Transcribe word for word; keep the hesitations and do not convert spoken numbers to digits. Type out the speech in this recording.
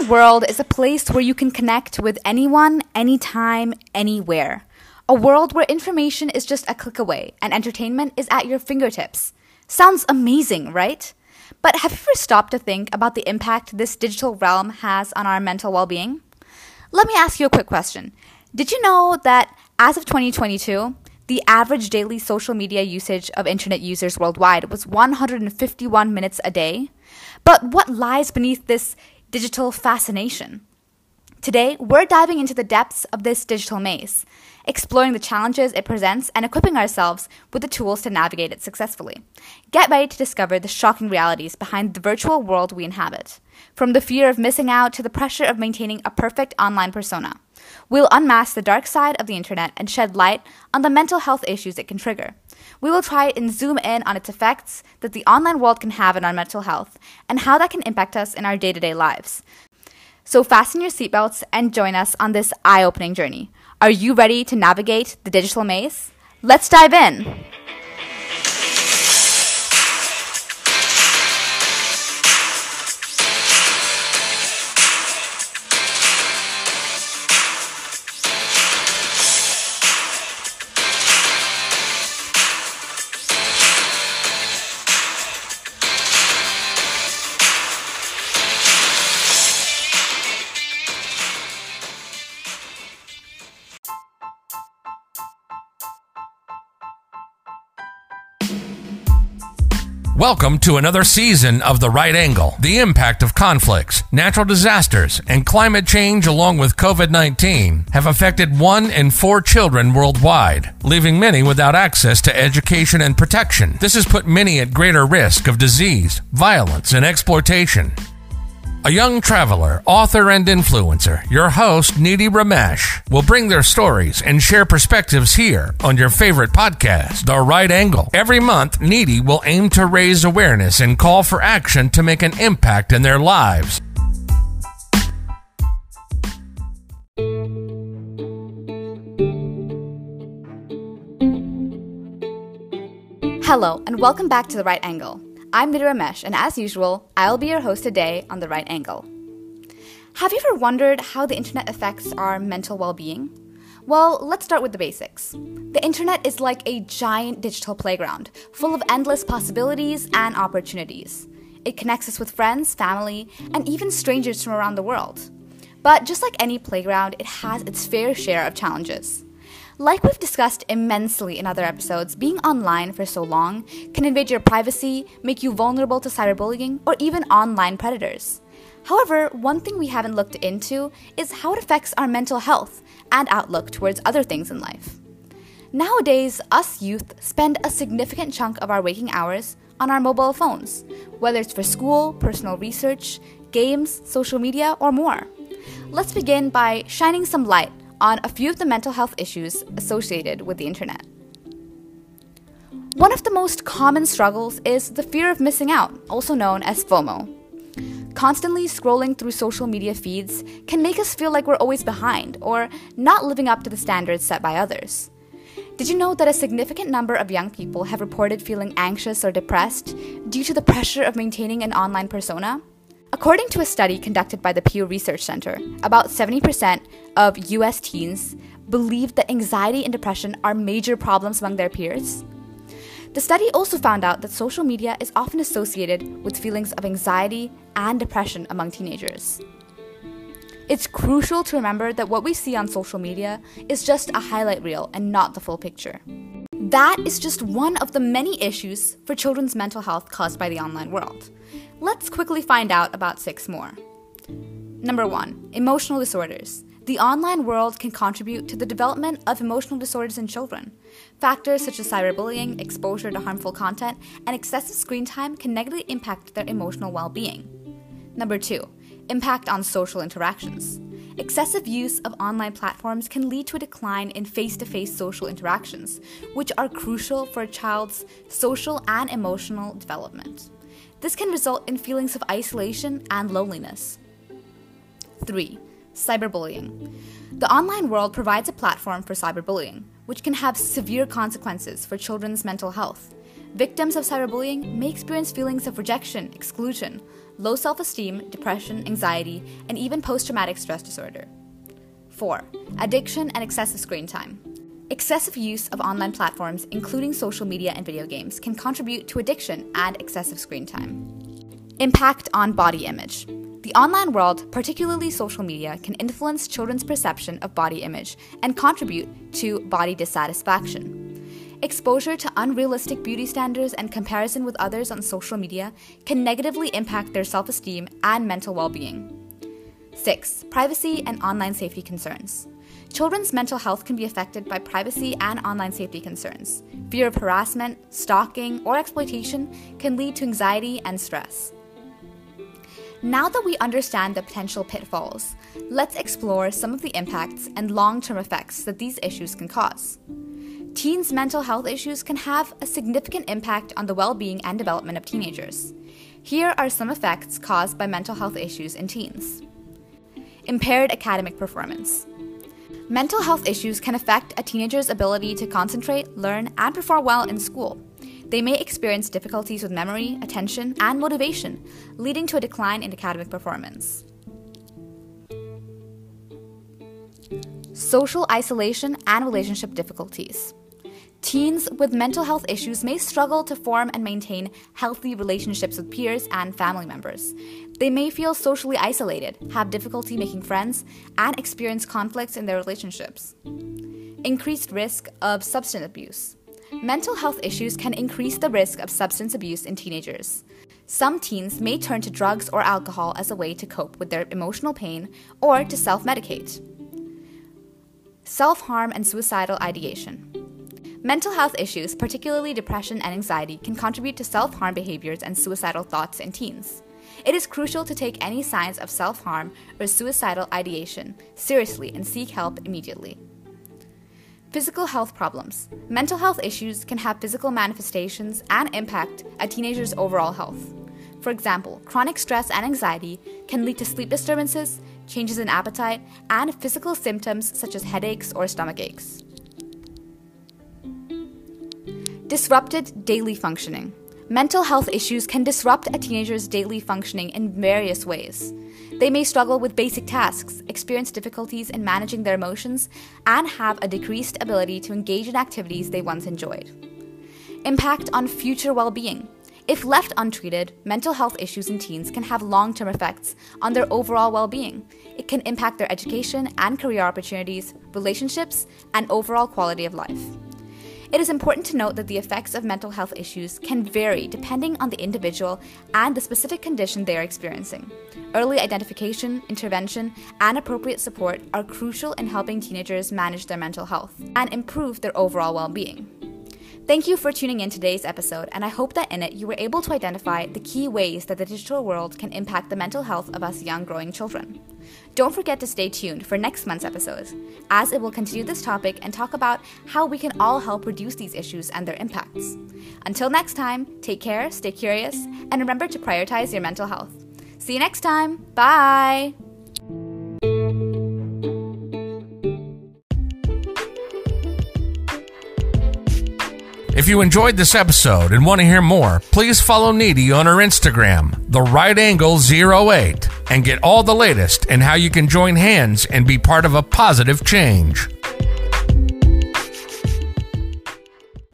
online world is a place where you can connect with anyone, anytime, anywhere. A world where information is just a click away and entertainment is at your fingertips. Sounds amazing, right? But have you ever stopped to think about the impact this digital realm has on our mental well-being? Let me ask you a quick question. Did you know that as of twenty twenty-two, the average daily social media usage of internet users worldwide was one hundred fifty-one minutes a day? But what lies beneath this digital fascination? Today, we're diving into the depths of this digital maze, exploring the challenges it presents and equipping ourselves with the tools to navigate it successfully. Get ready to discover the shocking realities behind the virtual world we inhabit. From the fear of missing out to the pressure of maintaining a perfect online persona. We'll unmask the dark side of the internet and shed light on the mental health issues it can trigger. We will try and zoom in on its effects that the online world can have on our mental health and how that can impact us in our day-to-day lives. So fasten your seatbelts and join us on this eye-opening journey. Are you ready to navigate the digital maze? Let's dive in! Welcome to another season of The Right Angle. The impact of conflicts, natural disasters, and climate change along with covid nineteen have affected one in four children worldwide, leaving many without access to education and protection. This has put many at greater risk of disease, violence, and exploitation. A young traveler, author, and influencer, your host, Nidhi Ramesh, will bring their stories and share perspectives here on your favorite podcast, The Right Angle. Every month, Nidhi will aim to raise awareness and call for action to make an impact in their lives. Hello, and welcome back to The Right Angle. I'm Nidhi Ramesh, and as usual, I'll be your host today on The Right Angle. Have you ever wondered how the internet affects our mental well-being? Well, let's start with the basics. The internet is like a giant digital playground, full of endless possibilities and opportunities. It connects us with friends, family, and even strangers from around the world. But just like any playground, it has its fair share of challenges. Like we've discussed immensely in other episodes, being online for so long can invade your privacy, make you vulnerable to cyberbullying, or even online predators. However, one thing we haven't looked into is how it affects our mental health and outlook towards other things in life. Nowadays, us youth spend a significant chunk of our waking hours on our mobile phones, whether it's for school, personal research, games, social media, or more. Let's begin by shining some light on a few of the mental health issues associated with the internet. One of the most common struggles is the fear of missing out, also known as FOMO. Constantly scrolling through social media feeds can make us feel like we're always behind or not living up to the standards set by others. Did you know that a significant number of young people have reported feeling anxious or depressed due to the pressure of maintaining an online persona? According to a study conducted by the Pew Research Center, about seventy percent of U S teens believe that anxiety and depression are major problems among their peers. The study also found out that social media is often associated with feelings of anxiety and depression among teenagers. It's crucial to remember that what we see on social media is just a highlight reel and not the full picture. That is just one of the many issues for children's mental health caused by the online world. Let's quickly find out about six more. Number one, emotional disorders. The online world can contribute to the development of emotional disorders in children. Factors such as cyberbullying, exposure to harmful content, and excessive screen time can negatively impact their emotional well-being. Number two, impact on social interactions. Excessive use of online platforms can lead to a decline in face-to-face social interactions, which are crucial for a child's social and emotional development. This can result in feelings of isolation and loneliness. three. Cyberbullying. The online world provides a platform for cyberbullying, which can have severe consequences for children's mental health. Victims of cyberbullying may experience feelings of rejection, exclusion, low self-esteem, depression, anxiety, and even post-traumatic stress disorder. four. Addiction and excessive screen time. Excessive use of online platforms, including social media and video games, can contribute to addiction and excessive screen time. Impact on body image. The online world, particularly social media, can influence children's perception of body image and contribute to body dissatisfaction. Exposure to unrealistic beauty standards and comparison with others on social media can negatively impact their self-esteem and mental well-being. six. Privacy and online safety concerns. Children's mental health can be affected by privacy and online safety concerns. Fear of harassment, stalking, or exploitation can lead to anxiety and stress. Now that we understand the potential pitfalls, let's explore some of the impacts and long-term effects that these issues can cause. Teens' mental health issues can have a significant impact on the well-being and development of teenagers. Here are some effects caused by mental health issues in teens. Impaired academic performance. Mental health issues can affect a teenager's ability to concentrate, learn, and perform well in school. They may experience difficulties with memory, attention, and motivation, leading to a decline in academic performance. Social isolation and relationship difficulties. Teens with mental health issues may struggle to form and maintain healthy relationships with peers and family members. They may feel socially isolated, have difficulty making friends, and experience conflicts in their relationships. Increased risk of substance abuse. Mental health issues can increase the risk of substance abuse in teenagers. Some teens may turn to drugs or alcohol as a way to cope with their emotional pain or to self-medicate. Self-harm and suicidal ideation. Mental health issues, particularly depression and anxiety, can contribute to self-harm behaviors and suicidal thoughts in teens. It is crucial to take any signs of self-harm or suicidal ideation seriously and seek help immediately. Physical health problems. Mental health issues can have physical manifestations and impact a teenager's overall health. For example, chronic stress and anxiety can lead to sleep disturbances, changes in appetite, and physical symptoms such as headaches or stomach aches. Disrupted daily functioning. Mental health issues can disrupt a teenager's daily functioning in various ways. They may struggle with basic tasks, experience difficulties in managing their emotions, and have a decreased ability to engage in activities they once enjoyed. Impact on future well-being. If left untreated, mental health issues in teens can have long-term effects on their overall well-being. It can impact their education and career opportunities, relationships, and overall quality of life. It is important to note that the effects of mental health issues can vary depending on the individual and the specific condition they are experiencing. Early identification, intervention, and appropriate support are crucial in helping teenagers manage their mental health and improve their overall well-being. Thank you for tuning in today's episode, and I hope that in it you were able to identify the key ways that the digital world can impact the mental health of us young growing children. Don't forget to stay tuned for next month's episode, as it will continue this topic and talk about how we can all help reduce these issues and their impacts. Until next time, take care, stay curious, and remember to prioritize your mental health. See you next time. Bye! If you enjoyed this episode and want to hear more, please follow Needy on her Instagram, the right angle zero eight, and get all the latest in how you can join hands and be part of a positive change.